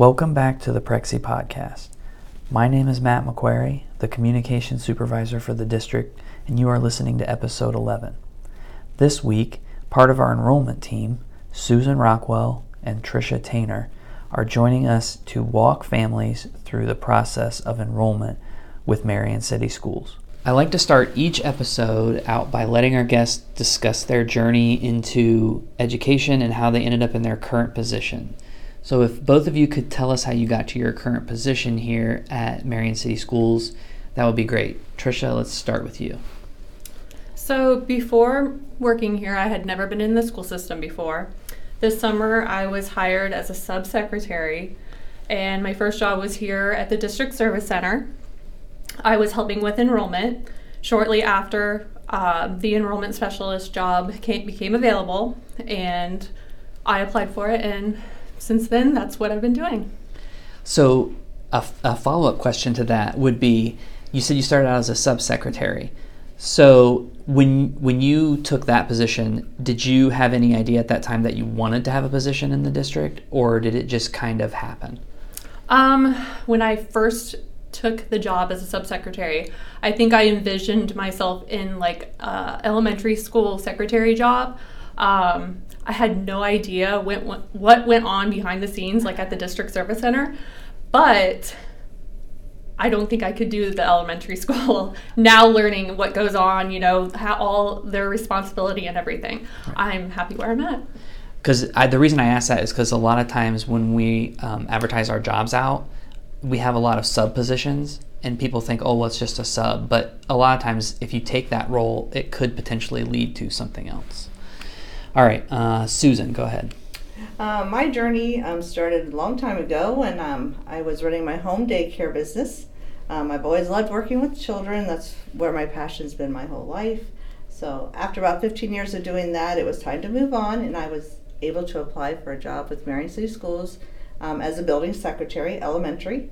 Welcome back to the Prexy Podcast. My name is Matt McQuarrie, the Communication Supervisor for the district, and you are listening to episode 11. This week, part of our enrollment team, Susan Rockwell and Tricia Tainer, are joining us to walk families through the process of enrollment with Marion City Schools. I like to start each episode out by letting our guests discuss their journey into education and how they ended up in their current position. So if both of you could tell us how you got to your current position here at Marion City Schools, that would be great. Tricia, let's start with you. So before working here, I had never been in the school system before. This summer, I was hired as a sub-secretary, and my first job was here at the District Service Center. I was helping with enrollment. Shortly after, the enrollment specialist job became available, and I applied for it, and since then, that's what I've been doing. So a follow-up question to that would be, you said you started out as a sub-secretary. So when you took that position, did you have any idea at that time that you wanted to have a position in the district, or did it just kind of happen? When I first took the job as a sub-secretary, I think I envisioned myself in like elementary school secretary job. I had no idea what went on behind the scenes, like at the District Service Center, but I don't think I could do the elementary school. Now learning what goes on, how all their responsibility and everything. Right. I'm happy where I'm at. Because the reason I ask that is because a lot of times when we advertise our jobs out, we have a lot of sub positions, and people think, oh, well, it's just a sub. But a lot of times, if you take that role, it could potentially lead to something else. All right, Susan, go ahead. My journey started a long time ago when I was running my home daycare business. I've always loved working with children. That's where my passion's been my whole life. So after about 15 years of doing that, it was time to move on, and I was able to apply for a job with Marion City Schools as a building secretary, elementary.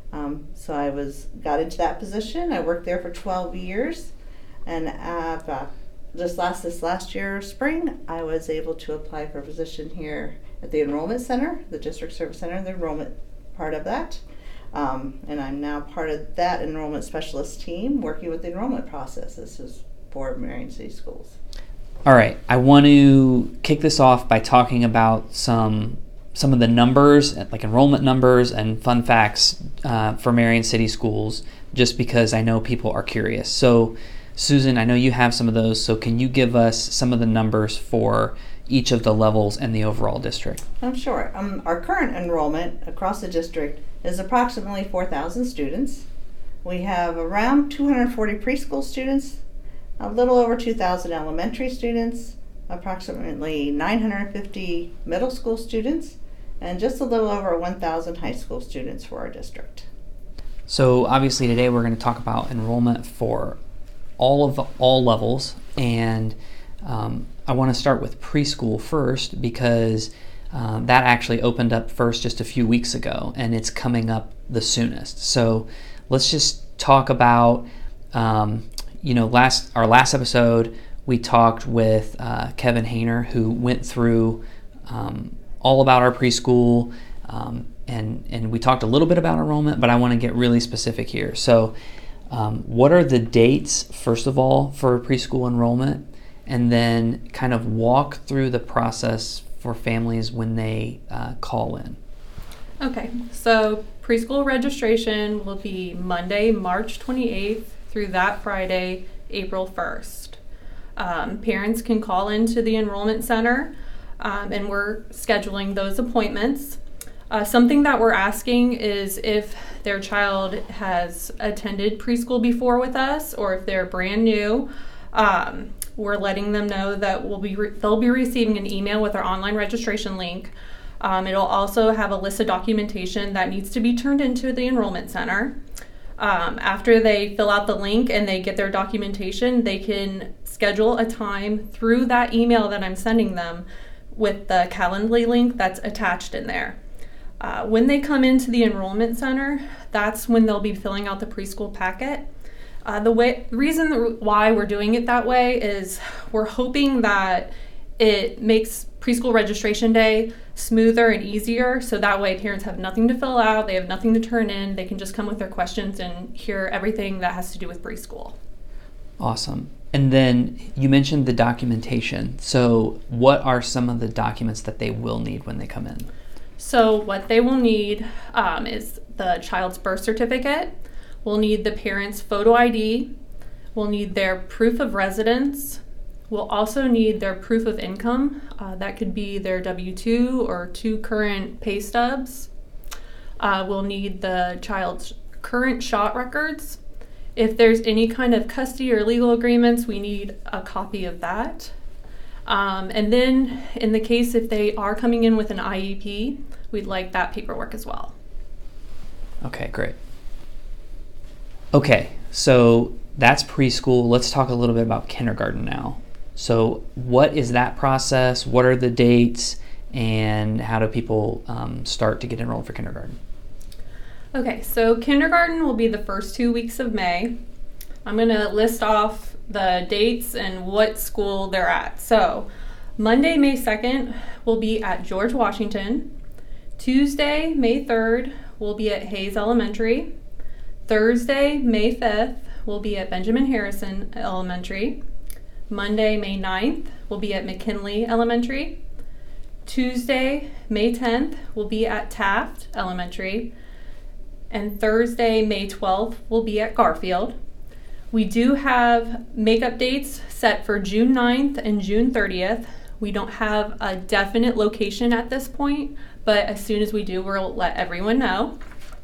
So I got into that position. I worked there for 12 years, and this last year, spring, I was able to apply for a position here at the Enrollment Center, the District Service Center, the enrollment part of that. And I'm now part of that enrollment specialist team working with the enrollment process. This is for Marion City Schools. All right, I want to kick this off by talking about some of the numbers, like enrollment numbers and fun facts for Marion City Schools, just because I know people are curious. So Susan, I know you have some of those, so can you give us some of the numbers for each of the levels and the overall district? I'm sure. Our current enrollment across the district is approximately 4,000 students. We have around 240 preschool students, a little over 2,000 elementary students, approximately 950 middle school students, and just a little over 1,000 high school students for our district. So obviously today we're going to talk about enrollment for all levels, and I want to start with preschool first because that actually opened up first just a few weeks ago, and it's coming up the soonest. So let's just talk about our last episode we talked with Kevin Hainer, who went through all about our preschool, and we talked a little bit about enrollment, but I want to get really specific here. So what are the dates, first of all, for preschool enrollment, and then kind of walk through the process for families when they call in? Okay, so preschool registration will be Monday, March 28th through that Friday, April 1st. Parents can call into the enrollment center, and we're scheduling those appointments. Something that we're asking is if their child has attended preschool before with us, or if they're brand new. We're letting them know that they'll be receiving an email with our online registration link. It'll also have a list of documentation that needs to be turned into the enrollment center. After they fill out the link and they get their documentation, they can schedule a time through that email that I'm sending them with the Calendly link that's attached in there. When they come into the enrollment center, that's when they'll be filling out the preschool packet. The reason why we're doing it that way is we're hoping that it makes preschool registration day smoother and easier, so that way parents have nothing to fill out, they have nothing to turn in, they can just come with their questions and hear everything that has to do with preschool. Awesome. And then you mentioned the documentation. So what are some of the documents that they will need when they come in? So what they will need is the child's birth certificate, we'll need the parent's photo ID, we'll need their proof of residence, we'll also need their proof of income. That could be their W-2 or 2 current pay stubs. We'll need the child's current shot records. If there's any kind of custody or legal agreements, we need a copy of that. And then in the case if they are coming in with an IEP, we'd like that paperwork as well. Okay, great. Okay, so that's preschool. Let's talk a little bit about kindergarten now. So what is that process? What are the dates? And how do people start to get enrolled for kindergarten? Okay, so kindergarten will be the first 2 weeks of May. I'm going to list off the dates and what school they're at. So Monday, May 2nd, will be at George Washington. Tuesday, May 3rd, will be at Hayes Elementary. Thursday, May 5th, will be at Benjamin Harrison Elementary. Monday, May 9th, will be at McKinley Elementary. Tuesday, May 10th, will be at Taft Elementary. And Thursday, May 12th, will be at Garfield. We do have makeup dates set for June 9th and June 30th. We don't have a definite location at this point, but as soon as we do, we'll let everyone know.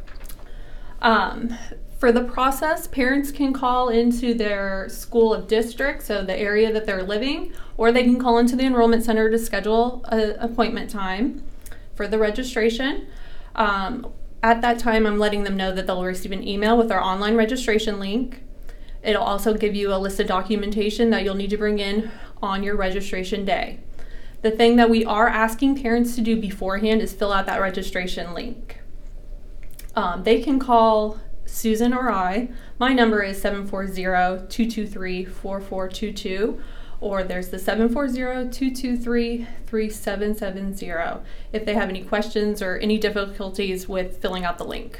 For the process, parents can call into their school of district, so the area that they're living, or they can call into the enrollment center to schedule an appointment time for the registration. At that time, I'm letting them know that they'll receive an email with our online registration link. It'll also give you a list of documentation that you'll need to bring in on your registration day. The thing that we are asking parents to do beforehand is fill out that registration link. They can call Susan or I. My number is 740-223-4422, or there's the 740-223-3770 if they have any questions or any difficulties with filling out the link.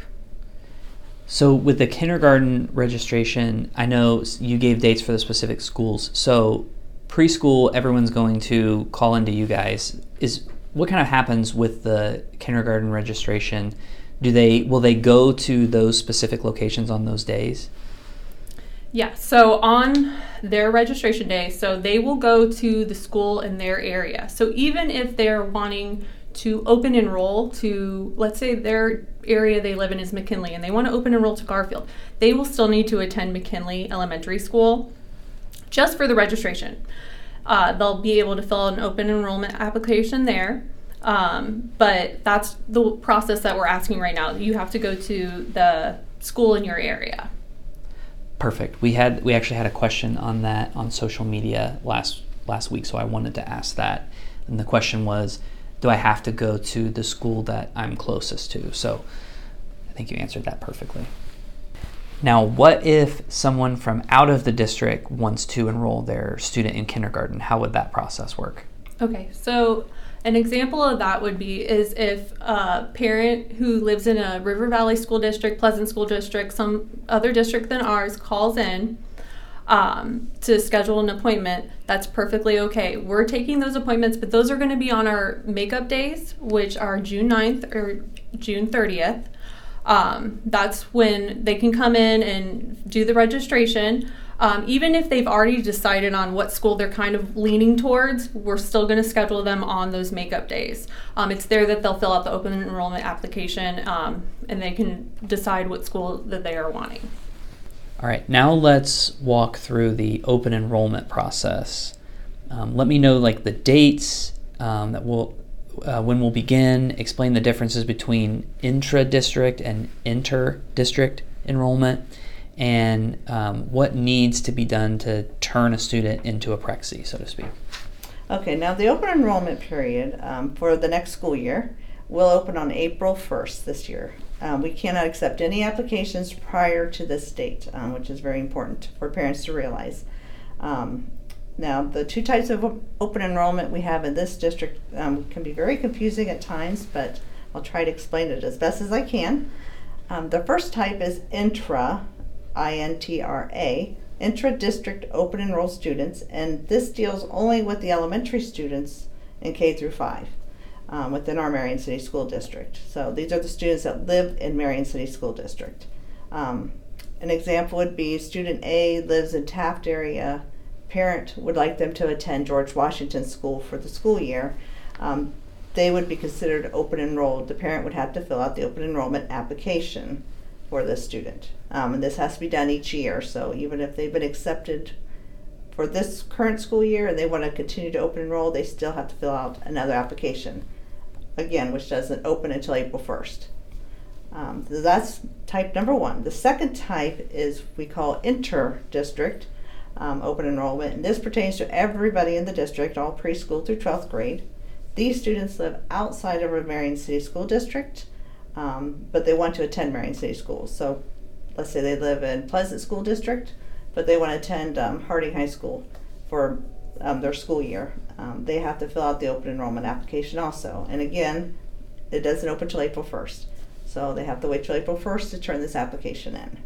So with the kindergarten registration, I know you gave dates for the specific schools. So preschool, everyone's going to call into you guys. What kind of happens with the kindergarten registration? Will they go to those specific locations on those days? Yeah, so on their registration day, so they will go to the school in their area. So even if they're wanting to open enroll to, let's say their area they live in is McKinley and they want to open enroll to Garfield, they will still need to attend McKinley Elementary School just for the registration. They'll be able to fill out an open enrollment application there. But that's the process that we're asking right now. You have to go to the school in your area. Perfect. We actually had a question on that on social media last week, so I wanted to ask that. And the question was, do I have to go to the school that I'm closest to? So I think you answered that perfectly. Now, what if someone from out of the district wants to enroll their student in kindergarten? How would that process work? Okay, so an example of that would be is if a parent who lives in a River Valley School District, Pleasant School District, some other district than ours calls in to schedule an appointment, that's perfectly okay. We're taking those appointments, but those are going to be on our makeup days, which are June 9th or June 30th. That's when they can come in and do the registration. Even if they've already decided on what school they're kind of leaning towards, we're still going to schedule them on those makeup days. It's there that they'll fill out the open enrollment application and they can decide what school that they are wanting. All right, now let's walk through the open enrollment process. Let me know the dates that when we'll begin. Explain the differences between intra-district and inter-district enrollment, and what needs to be done to turn a student into a Prexy, so to speak. Okay, now the open enrollment period for the next school year will open on April 1st this year. We cannot accept any applications prior to this date, which is very important for parents to realize. Now, the two types of open enrollment we have in this district can be very confusing at times, but I'll try to explain it as best as I can. The first type is intra, I-N-T-R-A, intra-district open enrolled students, and this deals only with the elementary students in K through 5 within our Marion City School District. So these are the students that live in Marion City School District. An example would be student A lives in Taft area. Parent would like them to attend George Washington School for the school year. They would be considered open enrolled. The parent would have to fill out the open enrollment application for the student. And this has to be done each year. So even if they've been accepted for this current school year and they want to continue to open enroll, they still have to fill out another application, again, which doesn't open until April 1st. So that's type number one. The second type is we call inter-district open enrollment, and this pertains to everybody in the district, all preschool through 12th grade. These students live outside of a Marion City School District, but they want to attend Marion City Schools. So let's say they live in Pleasant School District, but they want to attend Harding High School for their school year. They have to fill out the open enrollment application also. And again, it doesn't open till April 1st. So they have to wait till April 1st to turn this application in.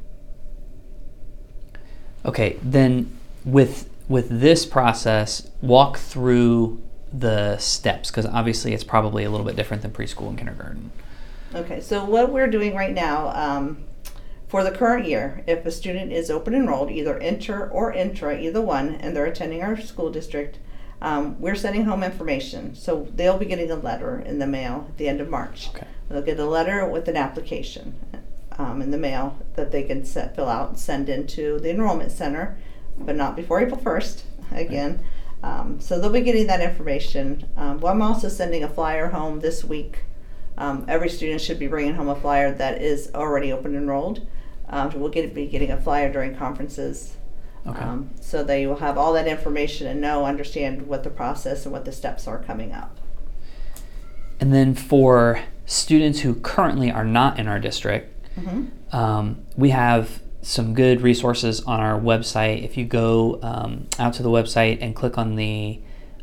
Okay, then with this process, walk through the steps, because obviously it's probably a little bit different than preschool and kindergarten. Okay, so what we're doing right now, for the current year, if a student is open enrolled, either inter or intra, either one, and they're attending our school district, we're sending home information. So they'll be getting a letter in the mail at the end of March. Okay. They'll get a letter with an application in the mail that they can fill out and send into the enrollment center, but not before April 1st, again. So they'll be getting that information. Well, I'm also sending a flyer home this week. Every student should be bringing home a flyer that is already open enrolled. We'll be getting a flyer during conferences. Okay. So they will have all that information and understand what the process and what the steps are coming up. And then for students who currently are not in our district, we have some good resources on our website. If you go out to the website and click on the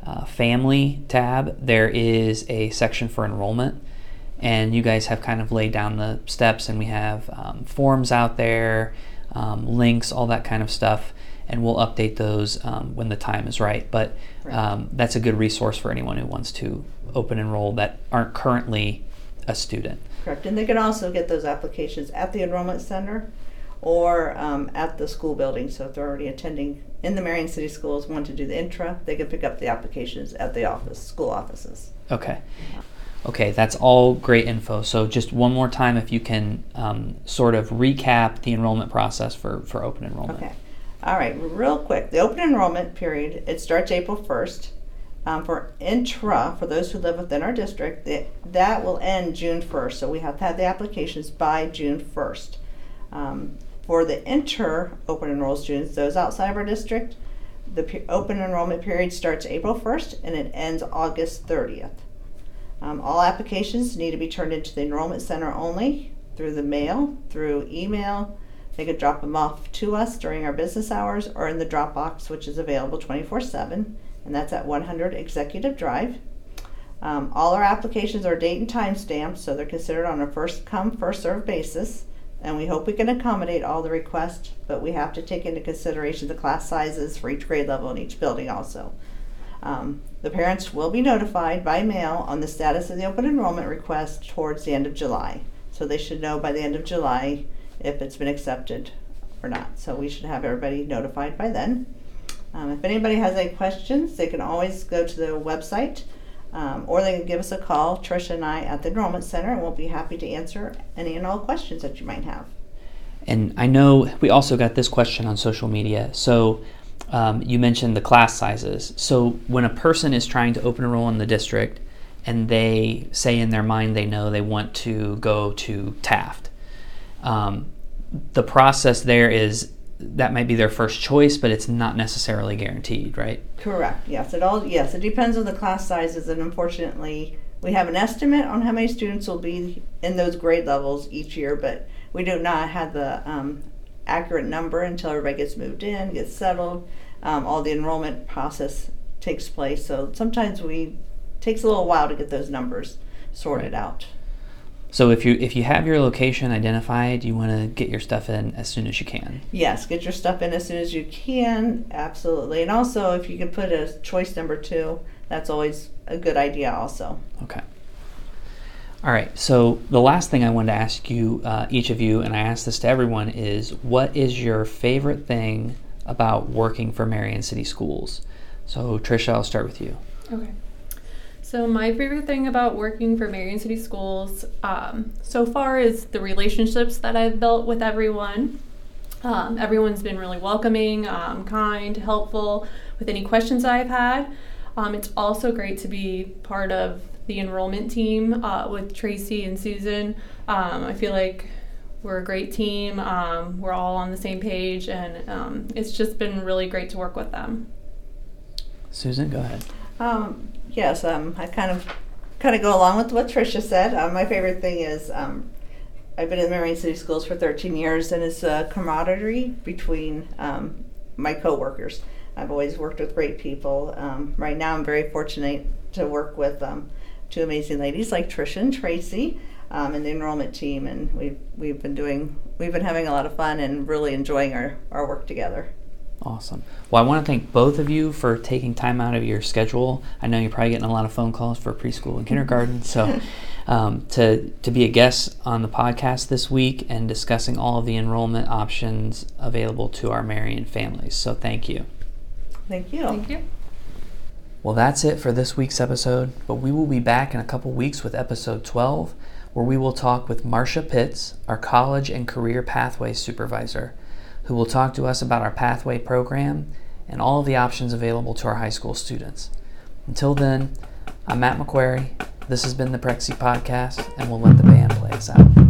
family tab, there is a section for enrollment, and you guys have kind of laid down the steps, and we have forms out there, links, all that kind of stuff, and we'll update those when the time is right. But that's a good resource for anyone who wants to open enroll that aren't currently a student. Correct, and they can also get those applications at the enrollment center or at the school building. So if they're already attending in the Marion City Schools, want to do the intra, they can pick up the applications at the school offices. Okay. Okay, that's all great info. So just one more time, if you can sort of recap the enrollment process for open enrollment. Okay. All right, real quick. The open enrollment period, it starts April 1st. For intra, for those who live within our district, that will end June 1st. So we have to have the applications by June 1st. For the inter open enrolled students, those outside of our district, the open enrollment period starts April 1st and it ends August 30th. All applications need to be turned into the enrollment center only, through the mail, through email. They could drop them off to us during our business hours or in the Dropbox, which is available 24/7, and that's at 100 Executive Drive. All our applications are date and time stamped, so they're considered on a first come, first served basis, and we hope we can accommodate all the requests, but we have to take into consideration the class sizes for each grade level in each building also. The parents will be notified by mail on the status of the open enrollment request towards the end of July. So they should know by the end of July if it's been accepted or not. So we should have everybody notified by then. If anybody has any questions, they can always go to the website or they can give us a call, Tricia and I, at the Enrollment Center, and we'll be happy to answer any and all questions that you might have. And I know we also got this question on social media. So you mentioned the class sizes. So when a person is trying to open enroll in the district and they say in their mind they know they want to go to Taft, the process there is that might be their first choice, but it's not necessarily guaranteed, right? Correct. Yes. It depends on the class sizes, and unfortunately, we have an estimate on how many students will be in those grade levels each year, but we do not have the accurate number until everybody gets moved in, gets settled. all the enrollment process takes place. So sometimes takes a little while to get those numbers sorted out. So if you have your location identified, you want to get your stuff in as soon as you can. Yes, get your stuff in as soon as you can, absolutely. And also, if you can put a choice number 2, that's always a good idea also. Okay. All right, so the last thing I wanted to ask you, each of you, and I ask this to everyone, is what is your favorite thing about working for Marion City Schools? So Tricia, I'll start with you. Okay. So my favorite thing about working for Marion City Schools so far is the relationships that I've built with everyone. Everyone's been really welcoming, kind, helpful with any questions I've had. It's also great to be part of the enrollment team with Tracy and Susan. I feel like we're a great team. We're all on the same page, and it's just been really great to work with them. Susan, go ahead. Yes, I kind of go along with what Tricia said. My favorite thing is I've been in Marion City Schools for 13 years, and it's a camaraderie between my coworkers. I've always worked with great people. Right now, I'm very fortunate to work with 2 amazing ladies like Tricia and Tracy in the enrollment team, and we've been having a lot of fun and really enjoying our work together. Awesome. Well, I want to thank both of you for taking time out of your schedule. I know you're probably getting a lot of phone calls for preschool and kindergarten. So to be a guest on the podcast this week and discussing all of the enrollment options available to our Marion families. So thank you. Thank you. Thank you. Well, that's it for this week's episode, but we will be back in a couple weeks with episode 12, where we will talk with Marcia Pitts, our college and career pathway supervisor, who will talk to us about our pathway program and all of the options available to our high school students. Until then, I'm Matt McQuarrie. This has been the Prexy Podcast, and we'll let the band play us out.